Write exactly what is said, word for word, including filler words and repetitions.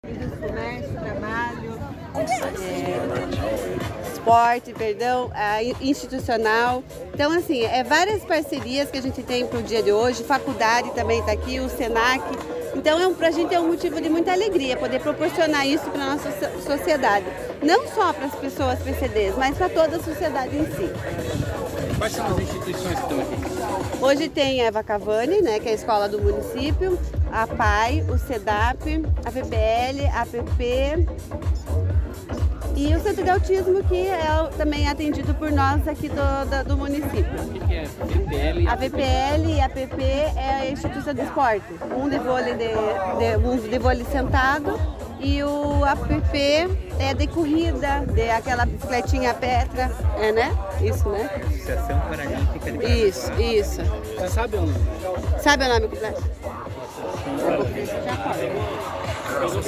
Comércio, trabalho, é, esporte, perdão, é, institucional. Então, assim, é várias parcerias que a gente tem para o dia de hoje. Faculdade também está aqui, o Senac. Então, é um, para a gente é um motivo de muita alegria poder proporcionar isso para a nossa sociedade. Não só para as pessoas P C Ds, mas para toda a sociedade em si. Quais são as instituições que estão aqui? Hoje tem a Eva Cavani, né, que é a escola do município, a P A I, o SEDAP, a V P L, a A P P e o Centro de Autismo, que é também atendido por nós aqui do, do, do município. O que é V P L? A V P L e a A P P é a instituição de esporte, um de vôlei, de, de, um de vôlei sentado e o A P P é de corrida, de aquela bicicletinha Petra, é, né? Isso, né? Associação Paralímpica de Isso, isso. Você sabe o nome? Sabe o nome completo? Associação Paralímpica.